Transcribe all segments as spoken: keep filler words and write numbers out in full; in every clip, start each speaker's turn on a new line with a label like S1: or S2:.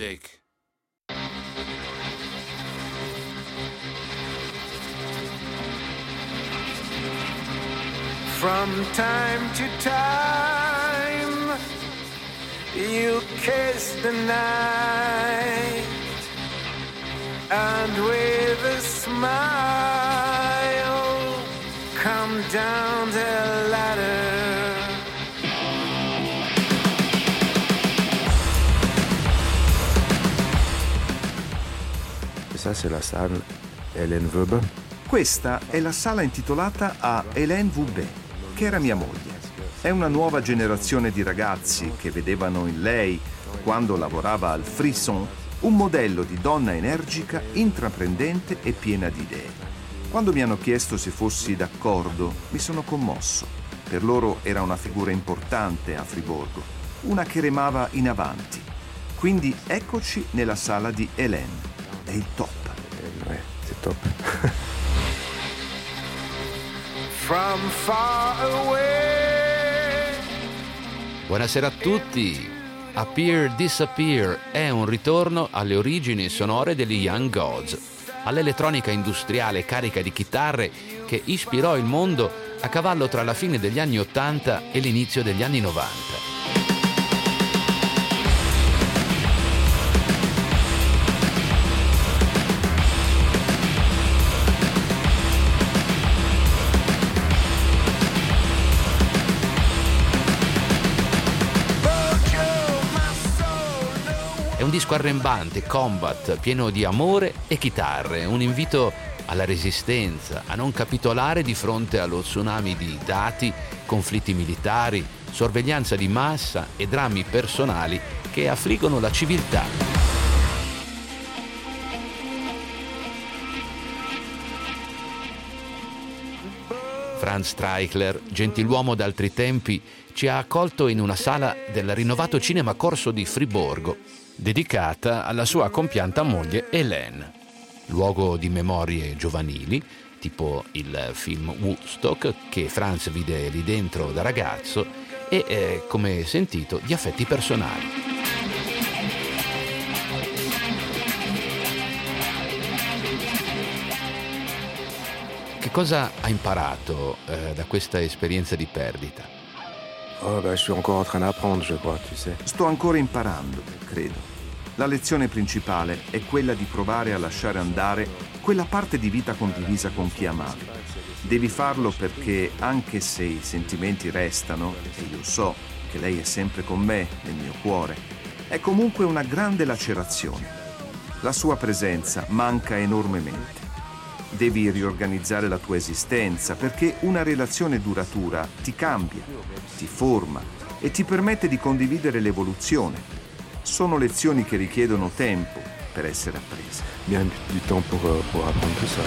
S1: music.
S2: From time to time, you kiss the night, and with a smile, come down the ladder.
S3: Ça, c'est la salle Hélène Wöber.
S4: Questa è la sala intitolata a Hélène Wöber, che era mia moglie. È una nuova generazione di ragazzi che vedevano in lei, quando lavorava al Frisson, un modello di donna energica, intraprendente e piena di idee. Quando mi hanno chiesto se fossi d'accordo, mi sono commosso. Per loro era una figura importante a Friburgo, una che remava in avanti. Quindi eccoci nella sala di Hélène. È il top.
S3: Eh, ouais, c'est top.
S2: From far away.
S1: Buonasera a tutti. Appear, Disappear è un ritorno alle origini sonore degli Young Gods, all'elettronica industriale carica di chitarre che ispirò il mondo a cavallo tra la fine degli anni ottanta e l'inizio degli anni novanta. È un disco arrembante, combat, pieno di amore e chitarre, un invito alla resistenza, a non capitolare di fronte allo tsunami di dati, conflitti militari, sorveglianza di massa e drammi personali che affliggono la civiltà. Franz Streichler, gentiluomo d'altri tempi, ci ha accolto in una sala del rinnovato Cinema Corso di Friburgo, dedicata alla sua compianta moglie Hélène. Luogo di memorie giovanili, tipo il film Woodstock che Franz vide lì dentro da ragazzo, e, eh, come sentito, di affetti personali. Che cosa ha imparato eh, da questa esperienza di perdita?
S3: Oh, bah, je suis encore en train d'apprendre, je crois, tu sais.
S4: Sto ancora imparando, credo. La lezione principale è quella di provare a lasciare andare quella parte di vita condivisa con chi amavi. Devi farlo perché, anche se i sentimenti restano, e io so che lei è sempre con me nel mio cuore, è comunque una grande lacerazione. La sua presenza manca enormemente. Devi riorganizzare la tua esistenza perché una relazione duratura ti cambia, ti forma e ti permette di condividere l'evoluzione. Sono lezioni che richiedono tempo per essere apprese.
S3: Bien du temps pour, pour apprendre tout ça.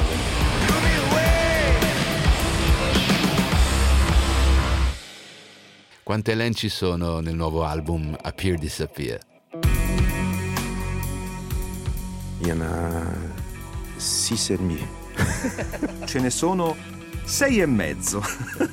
S1: Quante Hélène ci sono nel nuovo album Appear, Disappear?
S3: Il y en a six et demi.
S4: Ce ne sono sei e mezzo.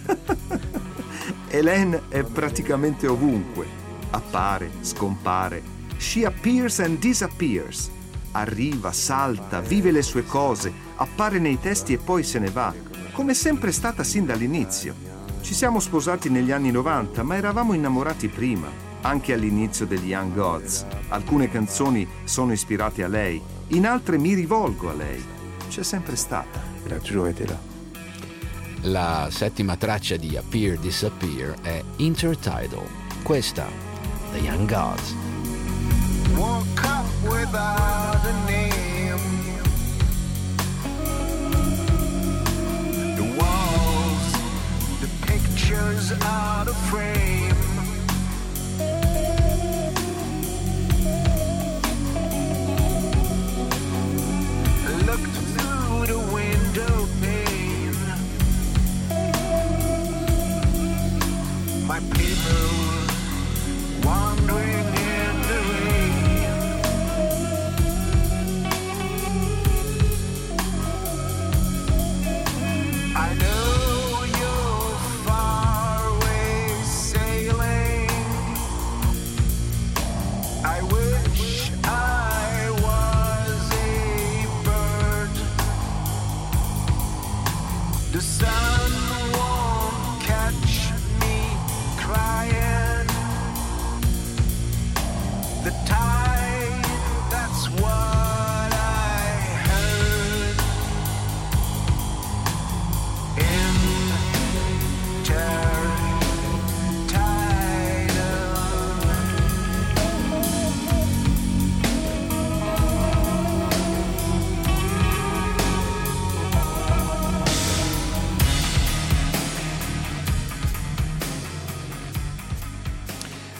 S4: Hélène è praticamente ovunque. Appare, scompare. She appears and disappears. Arriva, salta, vive le sue cose, appare nei testi e poi se ne va, come è sempre stata sin dall'inizio. Ci siamo sposati negli anni novanta, ma eravamo innamorati prima, anche all'inizio degli Young Gods. Alcune canzoni sono ispirate a lei, in altre mi rivolgo a lei. C'è sempre stata.
S3: Elle a toujours été là.
S1: La settima traccia di Appear, Disappear è Intertidal. Questa, The Young Gods.
S2: Woke up without a name. The walls, the pictures out of frame. Looked through the window pane. My people wandering in the rain.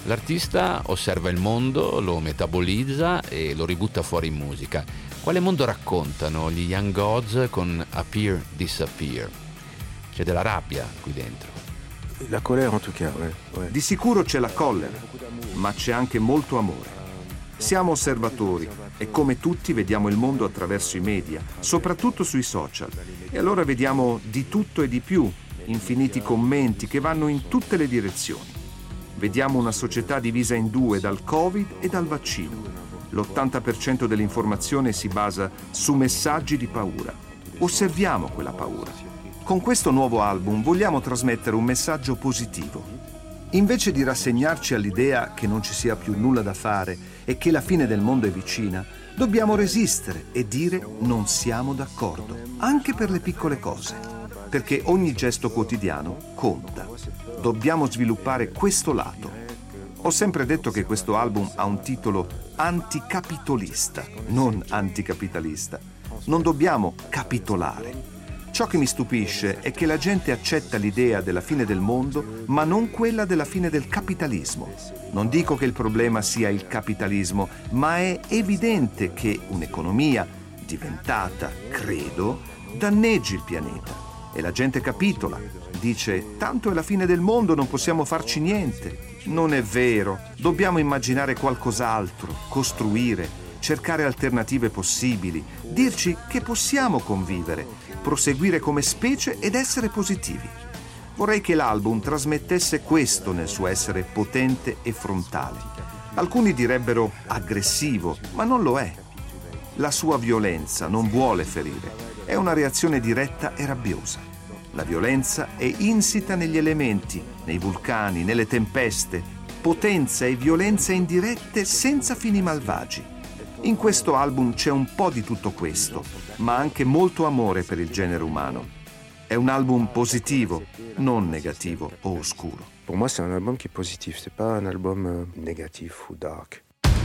S1: L'artista osserva il mondo, lo metabolizza e lo ributta fuori in musica. Quale mondo raccontano gli Young Gods con Appear Disappear? C'è della rabbia qui dentro.
S3: La colère en tout cas, ouais, ouais.
S4: Di sicuro c'è la collera, ma c'è anche molto amore. Siamo osservatori e come tutti vediamo il mondo attraverso i media, soprattutto sui social. E allora vediamo di tutto e di più, infiniti commenti che vanno in tutte le direzioni. Vediamo una società divisa in due dal Covid e dal vaccino. L'ottanta per cento dell'informazione si basa su messaggi di paura. Osserviamo quella paura. Con questo nuovo album vogliamo trasmettere un messaggio positivo. Invece di rassegnarci all'idea che non ci sia più nulla da fare e che la fine del mondo è vicina, dobbiamo resistere e dire non siamo d'accordo, anche per le piccole cose, perché ogni gesto quotidiano conta. Dobbiamo sviluppare questo lato. Ho sempre detto che questo album ha un titolo anticapitalista, non anticapitalista. Non dobbiamo capitolare. Ciò che mi stupisce è che la gente accetta l'idea della fine del mondo, ma non quella della fine del capitalismo. Non dico che il problema sia il capitalismo, ma è evidente che un'economia diventata, credo, danneggi il pianeta. E la gente capitola. Dice, tanto è la fine del mondo, non possiamo farci niente. Non è vero. Dobbiamo immaginare qualcos'altro, costruire, cercare alternative possibili, dirci che possiamo convivere, proseguire come specie ed essere positivi. Vorrei che l'album trasmettesse questo nel suo essere potente e frontale. Alcuni direbbero aggressivo, ma non lo è. La sua violenza non vuole ferire, è una reazione diretta e rabbiosa. La violenza è insita negli elementi, nei vulcani, nelle tempeste, potenza e violenza indirette senza fini malvagi. In questo album c'è un po' di tutto questo, ma anche molto amore per il genere umano. È un album positivo, non negativo o oscuro.
S3: Pour moi, c'est un album qui est positif, c'est pas un album euh, négatif ou dark.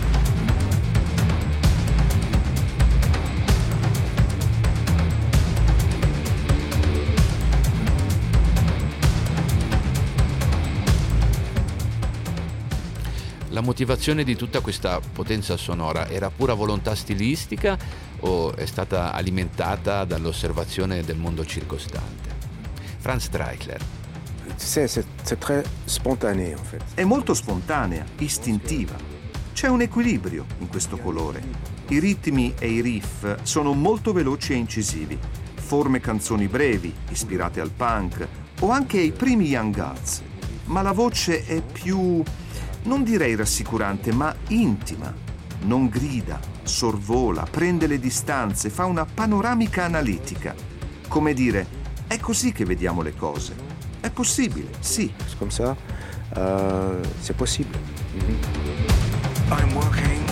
S1: La motivazione di tutta questa potenza sonora era pura volontà stilistica o è stata alimentata dall'osservazione del mondo circostante? Franz Streichler.
S3: C'est, c'est, c'est très spontané, en fait.
S4: È molto spontanea, istintiva. C'è un equilibrio in questo colore. I ritmi e i riff sono molto veloci e incisivi. Forme canzoni brevi, ispirate al punk o anche ai primi Young Gods. Ma la voce è più... non direi rassicurante, ma intima. Non grida, sorvola, prende le distanze, fa una panoramica analitica. Come dire, è così che vediamo le cose. È possibile, sì.
S3: C'est comme ça, euh, c'est possible. Mm-hmm.
S2: I'm walking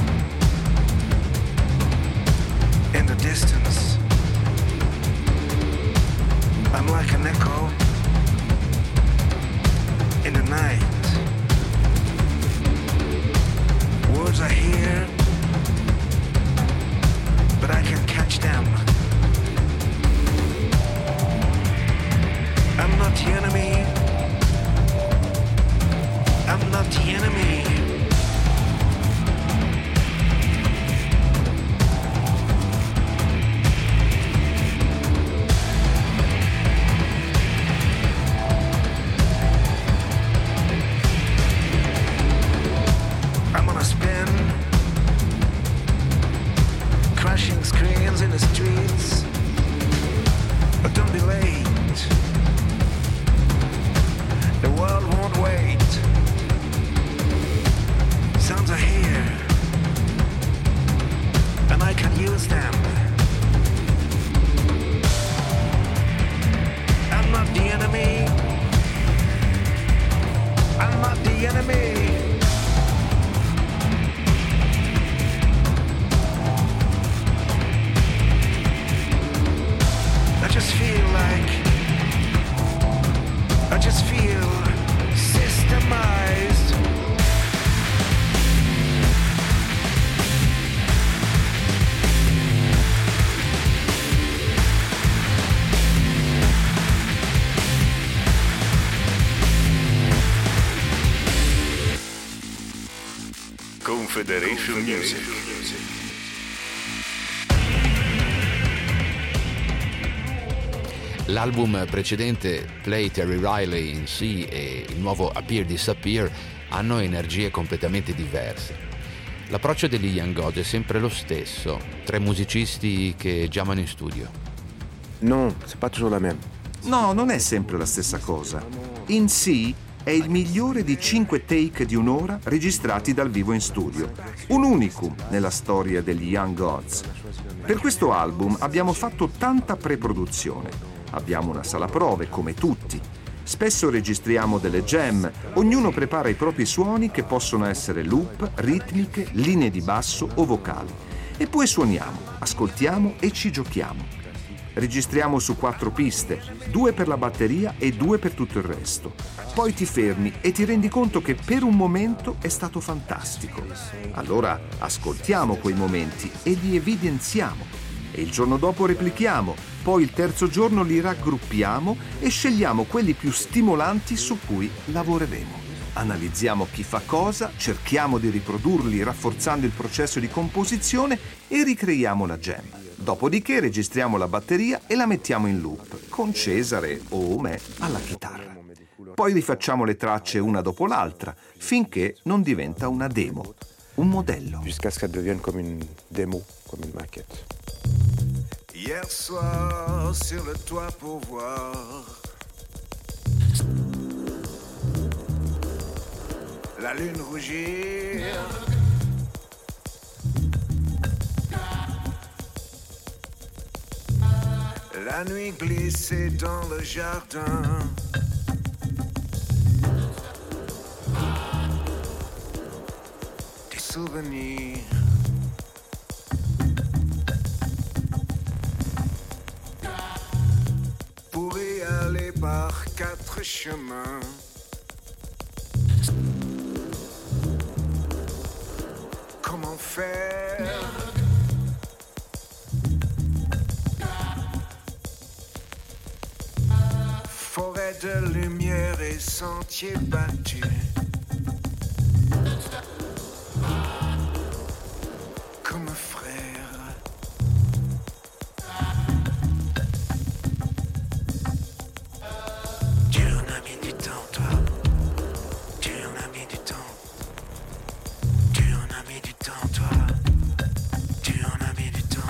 S2: in the distance. I'm like an echo in the night. Words I hear, but I can catch them. I'm not the enemy. I'm not the enemy. I'm on a spin, crashing screens in the streets. But don't be late. The world won't wait. Sounds are here, and I can use them. I'm not the enemy. I'm not the enemy. I just feel like, I just feel systemized.
S5: Confederation Music.
S1: L'album precedente, Play Terry Riley in C e il nuovo Appear Disappear hanno energie completamente diverse. L'approccio degli Young Gods è sempre lo stesso, tre musicisti che giamano in studio.
S3: Non, c'est pas toujours la même.
S4: No, non è sempre la stessa cosa. In C è il migliore di cinque take di un'ora registrati dal vivo in studio. Un unicum nella storia degli Young Gods. Per questo album abbiamo fatto tanta pre-produzione. Abbiamo una sala prove, come tutti. Spesso registriamo delle jam. Ognuno prepara i propri suoni che possono essere loop, ritmiche, linee di basso o vocali. E poi suoniamo, ascoltiamo e ci giochiamo. Registriamo su quattro piste, due per la batteria e due per tutto il resto. Poi ti fermi e ti rendi conto che per un momento è stato fantastico. Allora ascoltiamo quei momenti e li evidenziamo. E il giorno dopo replichiamo, poi il terzo giorno li raggruppiamo e scegliamo quelli più stimolanti su cui lavoreremo. Analizziamo chi fa cosa, cerchiamo di riprodurli rafforzando il processo di composizione e ricreiamo la jam. Dopodiché registriamo la batteria e la mettiamo in loop, con Cesare o me alla chitarra. Poi rifacciamo le tracce una dopo l'altra, finché non diventa una demo, un modello.
S3: Jusqu'à ce qu'elle devienne comme une démo, comme une maquette.
S2: Hier soir, sur le toit pour voir la lune rougir, la nuit glisser dans le jardin. Des souvenirs. Pour y aller par quatre chemins. Comment faire? Forêt de lumière et sentiers battus. Comme un frère. Tu en as mis du temps, toi. Tu en as mis du temps. Tu en as mis du temps, toi. Tu en as mis du temps.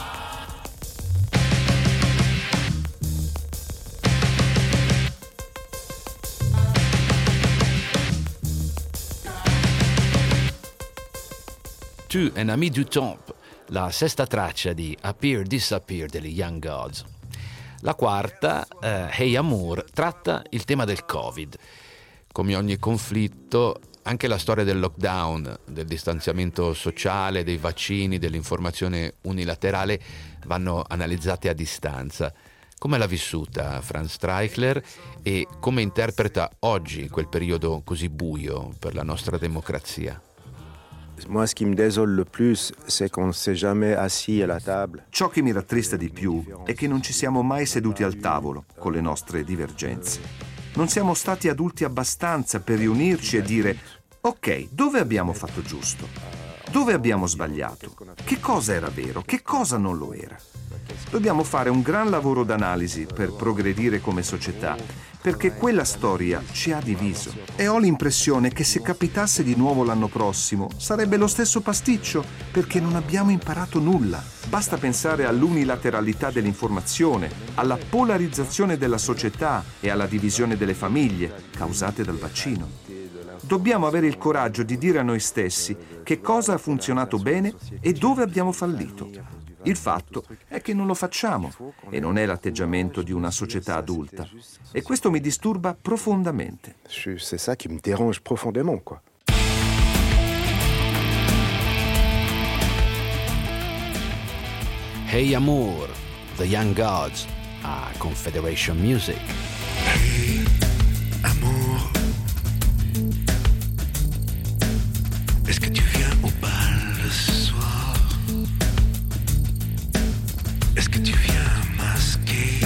S1: Tu en as mis du temps, la sesta traccia di Appear Disappear degli Young Gods. La quarta, eh, Hey Amour, tratta il tema del Covid. Come ogni conflitto, anche la storia del lockdown, del distanziamento sociale, dei vaccini, dell'informazione unilaterale vanno analizzate a distanza. Come l'ha vissuta Franz Streichler e come interpreta oggi quel periodo così buio per la nostra democrazia?
S3: Moi, ce qui me désole le plus, c'est qu'on ne s'est jamais assis à la table.
S4: Ciò che mi rattrista di più è che non ci siamo mai seduti al tavolo con le nostre divergenze. Non siamo stati adulti abbastanza per riunirci e dire: ok, dove abbiamo fatto giusto? Dove abbiamo sbagliato? Che cosa era vero? Che cosa non lo era? Dobbiamo fare un gran lavoro d'analisi per progredire come società, perché quella storia ci ha diviso. E ho l'impressione che se capitasse di nuovo l'anno prossimo sarebbe lo stesso pasticcio, perché non abbiamo imparato nulla. Basta pensare all'unilateralità dell'informazione, alla polarizzazione della società e alla divisione delle famiglie causate dal vaccino. Dobbiamo avere il coraggio di dire a noi stessi che cosa ha funzionato bene e dove abbiamo fallito. Il fatto è che non lo facciamo e non è l'atteggiamento di una società adulta. E questo mi disturba profondamente.
S3: C'est ça qui me dérange profondément, quoi.
S1: Hey Amour, The Young Gods, a Confederation Music.
S2: Hey, amour, est-ce que tu viens au bal ce soir? Est-ce que tu viens masquer?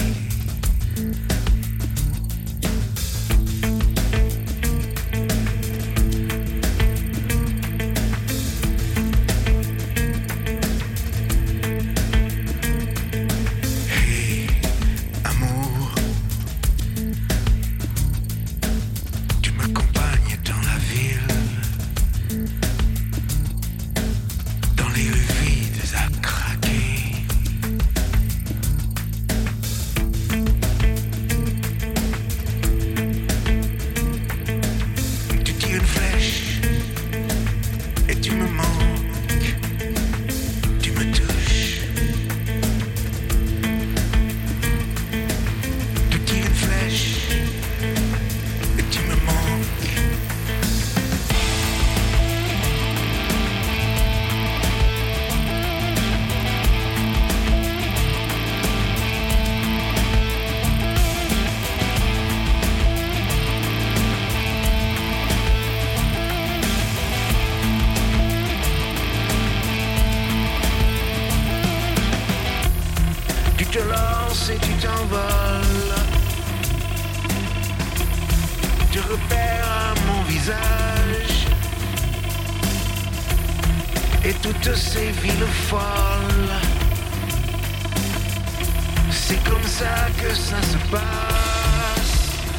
S2: repère à mon visage et toutes ces villes folles. C'est comme ça que ça se passe.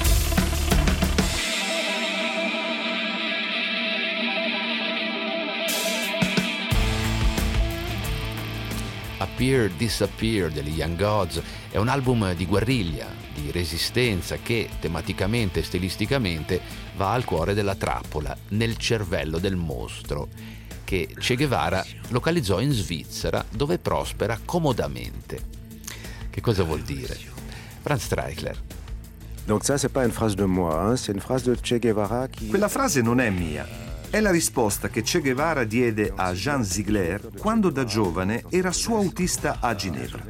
S1: Appear, Disappear degli Young Gods è un album di guerriglia, di resistenza che tematicamente e stilisticamente va al cuore della trappola, nel cervello del mostro, che Che Guevara localizzò in Svizzera, dove prospera comodamente. Che cosa vuol dire? Franz Streichler.
S3: Donc ça, c'est pas une phrase de moi, hein, c'est une phrase de Che Guevara qui...
S4: Quella frase non è mia. È la risposta che Che Guevara diede a Jean Ziegler quando da giovane era suo autista a Ginevra.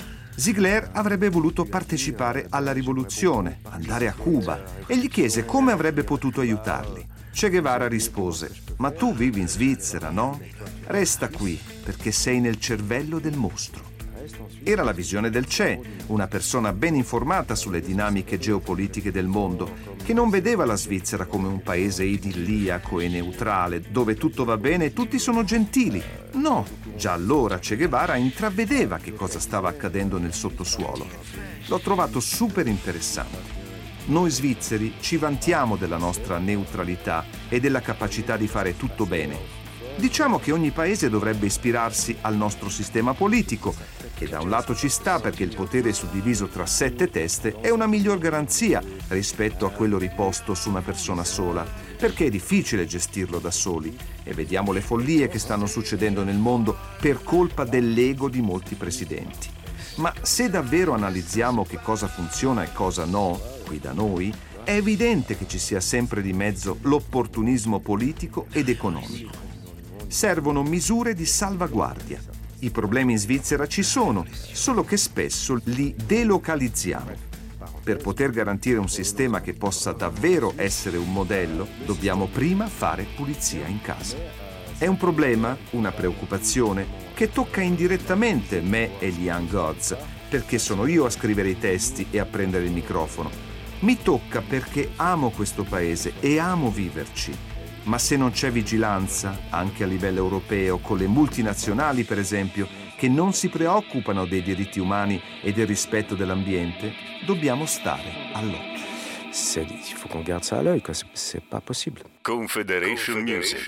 S4: Ziegler avrebbe voluto partecipare alla rivoluzione, andare a Cuba, e gli chiese come avrebbe potuto aiutarli. Che Guevara rispose: «Ma tu vivi in Svizzera, no? Resta qui, perché sei nel cervello del mostro». Era la visione del Che, una persona ben informata sulle dinamiche geopolitiche del mondo, che non vedeva la Svizzera come un paese idilliaco e neutrale, dove tutto va bene e tutti sono gentili. No, già allora Che Guevara intravedeva che cosa stava accadendo nel sottosuolo. L'ho trovato super interessante. Noi svizzeri ci vantiamo della nostra neutralità e della capacità di fare tutto bene. Diciamo che ogni paese dovrebbe ispirarsi al nostro sistema politico, che da un lato ci sta perché il potere suddiviso tra sette teste è una miglior garanzia rispetto a quello riposto su una persona sola, perché è difficile gestirlo da soli, e vediamo le follie che stanno succedendo nel mondo per colpa dell'ego di molti presidenti. Ma se davvero analizziamo che cosa funziona e cosa no, qui da noi, è evidente che ci sia sempre di mezzo l'opportunismo politico ed economico. Servono misure di salvaguardia. I problemi in Svizzera ci sono, solo che spesso li delocalizziamo. Per poter garantire un sistema che possa davvero essere un modello, dobbiamo prima fare pulizia in casa. È un problema, una preoccupazione, che tocca indirettamente me e gli Young Gods, perché sono io a scrivere i testi e a prendere il microfono. Mi tocca perché amo questo paese e amo viverci. Ma se non c'è vigilanza, anche a livello europeo, con le multinazionali per esempio, che non si preoccupano dei diritti umani e del rispetto dell'ambiente, dobbiamo stare all'occhio.
S3: C'est, il faut qu'on garde ça à l'œil, quoi. C'est, c'est pas possible.
S5: Confederation Music.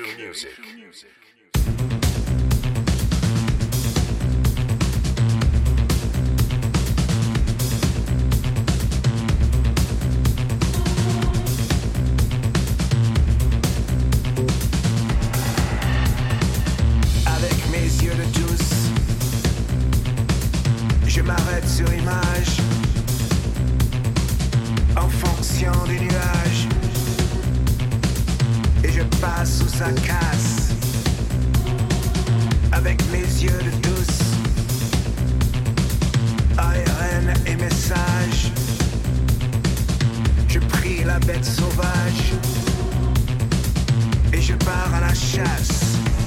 S2: Je m'arrête sur image en fonction des nuages et je passe sous sa casse avec mes yeux de douce, A R N et message. Je prie la bête sauvage et je pars à la chasse.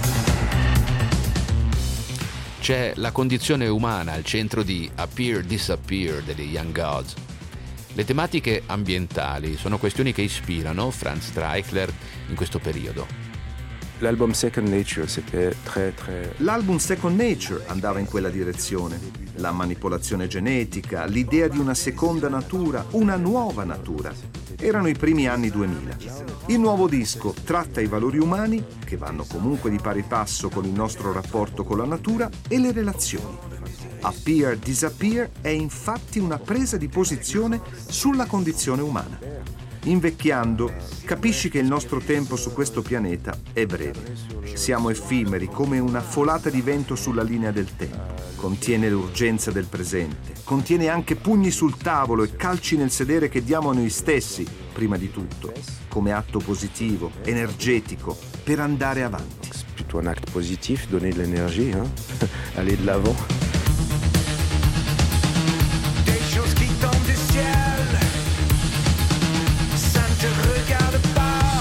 S1: C'è la condizione umana al centro di Appear, Disappear degli Young Gods. Le tematiche ambientali sono questioni che ispirano Franz Streichler in questo periodo.
S3: L'album Second Nature, c'était très, très...
S4: L'album Second Nature andava in quella direzione. La manipolazione genetica, l'idea di una seconda natura, una nuova natura. Erano i primi anni duemila. Il nuovo disco tratta i valori umani, che vanno comunque di pari passo con il nostro rapporto con la natura, e le relazioni. Appear, Disappear è infatti una presa di posizione sulla condizione umana. Invecchiando, capisci che il nostro tempo su questo pianeta è breve. Siamo effimeri come una folata di vento sulla linea del tempo. Contiene l'urgenza del presente, contiene anche pugni sul tavolo e calci nel sedere che diamo a noi stessi, prima di tutto, come atto positivo, energetico, per andare avanti.
S3: C'est plutôt un acte positif, donner de l'énergie, hein? Aller de l'avant.
S2: Des choses qui tombent du ciel, ça ne te regarde pas.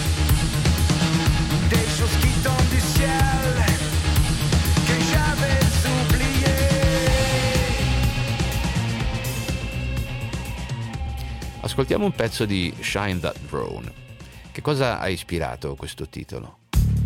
S2: Des choses qui tombent du ciel, que j'avais oublié.
S1: Ascoltiamo un pezzo di Shine That Drone. Che cosa ha ispirato questo titolo?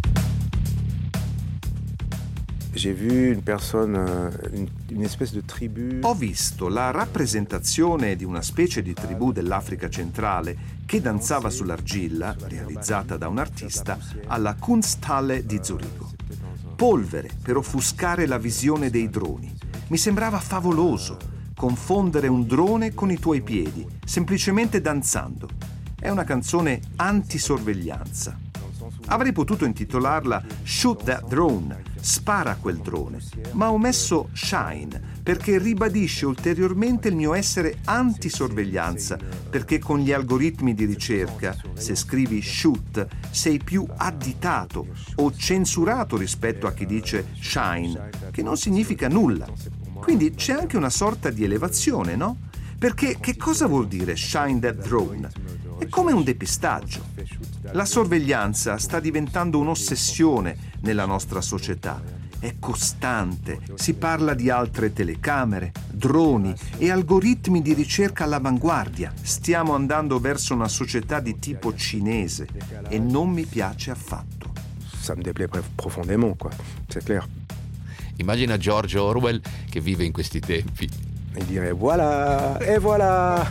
S3: J'ai vu une personne, une, une espèce de tribu.
S4: Ho visto la rappresentazione di una specie di tribù dell'Africa centrale che danzava sull'argilla, realizzata da un artista, alla Kunsthalle di Zurigo. Polvere per offuscare la visione dei droni. Mi sembrava favoloso confondere un drone con i tuoi piedi, semplicemente danzando. È una canzone antisorveglianza. Avrei potuto intitolarla Shoot That Drone, spara quel drone, ma ho messo Shine perché ribadisce ulteriormente il mio essere antisorveglianza, perché con gli algoritmi di ricerca, se scrivi shoot, sei più additato o censurato rispetto a chi dice shine, che non significa nulla. Quindi c'è anche una sorta di elevazione, no? Perché che cosa vuol dire Shine That Drone? È come un depistaggio. La sorveglianza sta diventando un'ossessione nella nostra società. È costante, si parla di altre telecamere, droni e algoritmi di ricerca all'avanguardia. Stiamo andando verso una società di tipo cinese e non mi piace affatto.
S3: Ça me déplaît profondément, quoi. C'est clair.
S1: Immagina George Orwell che vive in questi tempi.
S3: Il dirait voilà, et voilà.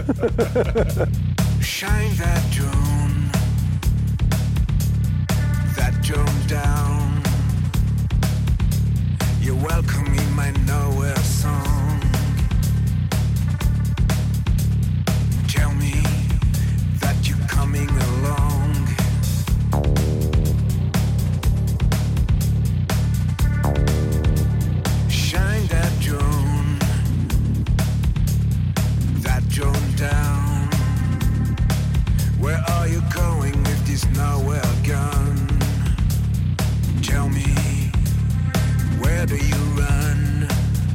S2: Shine that drone, that drone down. You're welcome in my nowhere song. Tell me that you're coming along. Shine that drone, that drone down. Where are you going with this nowhere gun? Tell me, where do you run?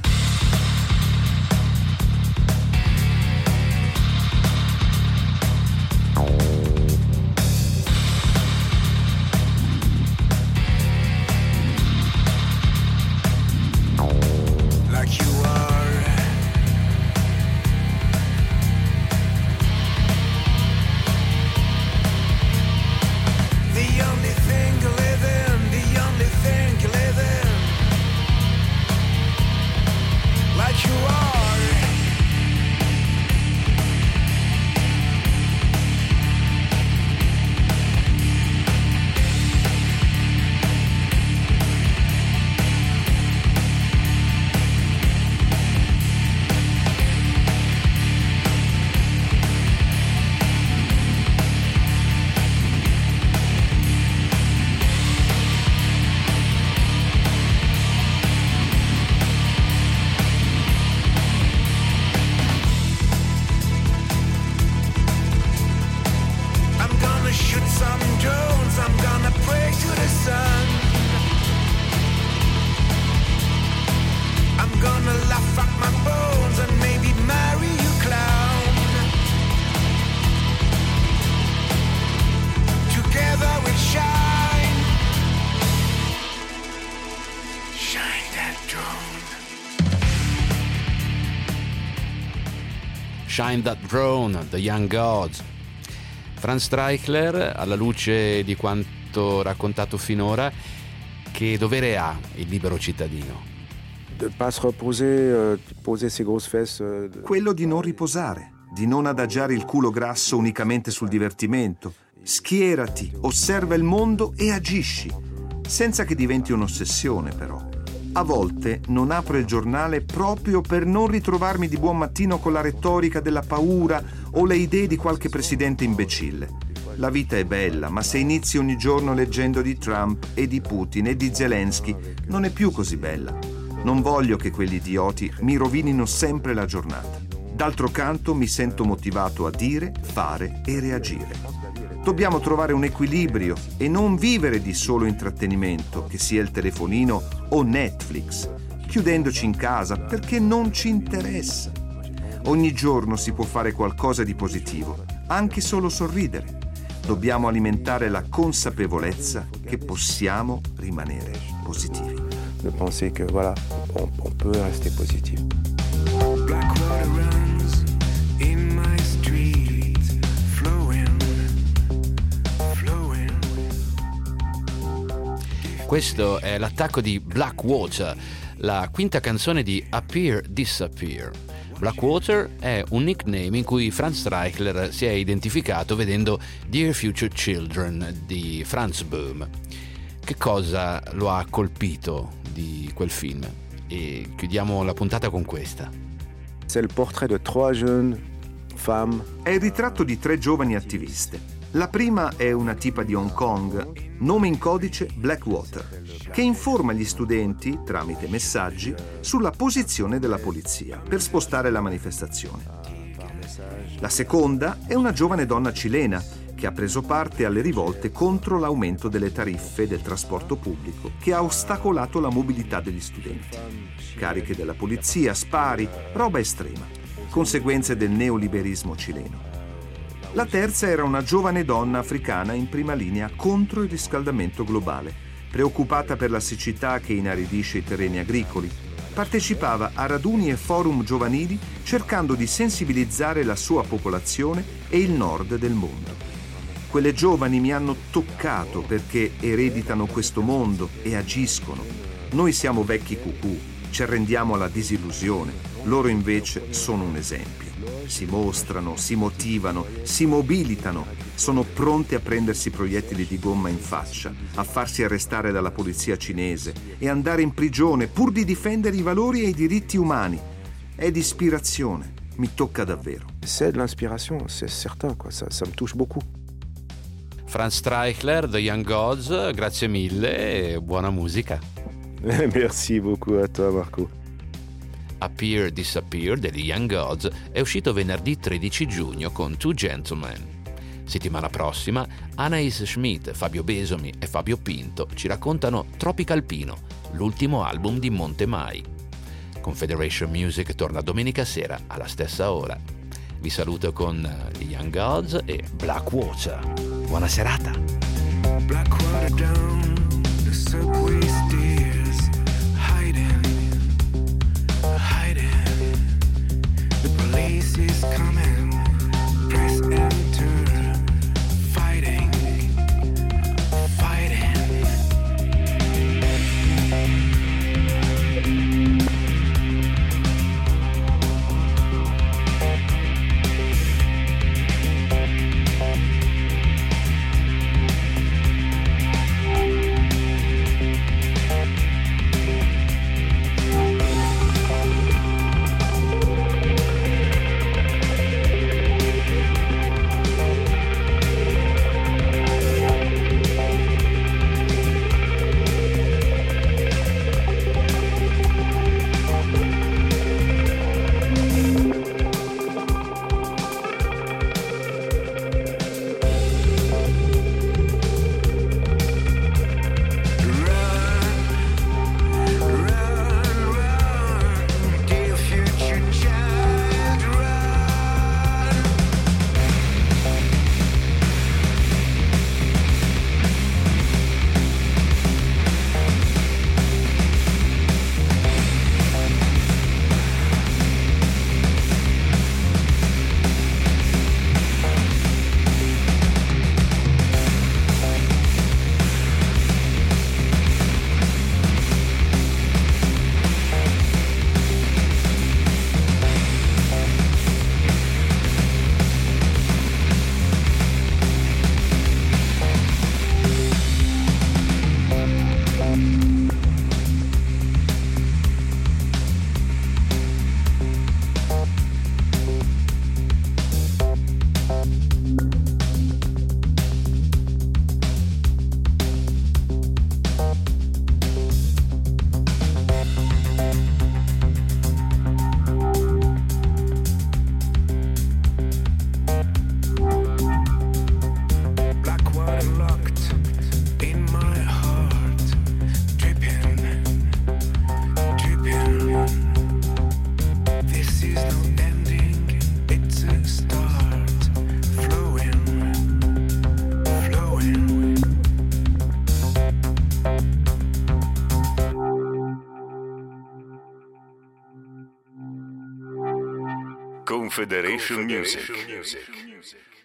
S2: Like you are. The only thing you live in, the only thing you live in. Like you are. I'm gonna shoot some drones, I'm gonna pray to the sun. I'm gonna laugh at my bones and maybe marry you, clown. Together we shine. Shine that drone.
S1: Shine That Drone, The Young Gods. Franz Streichler, alla luce di quanto raccontato finora, che dovere ha il libero cittadino?
S3: De pas se reposer, euh, poser ses grosses fesses. euh, de-
S4: Quello di non riposare, di non adagiare il culo grasso unicamente sul divertimento. Schierati, osserva il mondo e agisci, senza che diventi un'ossessione però. A volte non apro il giornale proprio per non ritrovarmi di buon mattino con la retorica della paura o le idee di qualche presidente imbecille. La vita è bella, ma se inizi ogni giorno leggendo di Trump e di Putin e di Zelensky, non è più così bella. Non voglio che quegli idioti mi rovinino sempre la giornata. D'altro canto mi sento motivato a dire, fare e reagire. Dobbiamo trovare un equilibrio e non vivere di solo intrattenimento, che sia il telefonino o Netflix, chiudendoci in casa perché non ci interessa. Ogni giorno si può fare qualcosa di positivo, anche solo sorridere. Dobbiamo alimentare la consapevolezza che possiamo rimanere positivi.
S3: de penser que voilà, on, on peut rester positif.
S2: Black water runs in my street.
S1: Questo è l'attacco di Blackwater, la quinta canzone di Appear Disappear. Blackwater è un nickname in cui Franz Streichler si è identificato vedendo Dear Future Children di Franz Boom. Che cosa lo ha colpito di quel film? E chiudiamo la puntata con questa.
S3: C'est le portrait de trois jeunes femmes.
S4: È il ritratto di tre giovani attiviste. La prima è una tipa di Hong Kong, nome in codice Blackwater, che informa gli studenti, tramite messaggi, sulla posizione della polizia per spostare la manifestazione. La seconda è una giovane donna cilena che ha preso parte alle rivolte contro l'aumento delle tariffe del trasporto pubblico che ha ostacolato la mobilità degli studenti. Cariche della polizia, spari, roba estrema, conseguenze del neoliberismo cileno. La terza era una giovane donna africana in prima linea contro il riscaldamento globale, preoccupata per la siccità che inaridisce i terreni agricoli. Partecipava a raduni e forum giovanili cercando di sensibilizzare la sua popolazione e il nord del mondo. Quelle giovani mi hanno toccato perché ereditano questo mondo e agiscono. Noi siamo vecchi cucù, ci arrendiamo alla disillusione. Loro invece sono un esempio. Si mostrano, si motivano, si mobilitano. Sono pronti a prendersi proiettili di gomma in faccia, a farsi arrestare dalla polizia cinese e andare in prigione pur di difendere i valori e i diritti umani. È di ispirazione, mi tocca davvero.
S3: C'est de l'inspiration, c'est certain, quoi. Ça, ça me touche beaucoup.
S1: Franz Streichler, The Young Gods, grazie mille e buona musica.
S3: Merci beaucoup à toi, Marco.
S1: Appear Disappear degli Young Gods è uscito venerdì tredici giugno con Two Gentlemen. Settimana prossima Anais Schmidt, Fabio Besomi e Fabio Pinto ci raccontano Tropical Pino, l'ultimo album di Monte Mai. Confederation Music torna domenica sera alla stessa ora. Vi saluto con gli Young Gods e Blackwater. Buona serata.
S2: Blackwater down, the subway stairs, hiding, hiding. The police is coming, press enter, fighting, fighting.
S5: Confederation Music.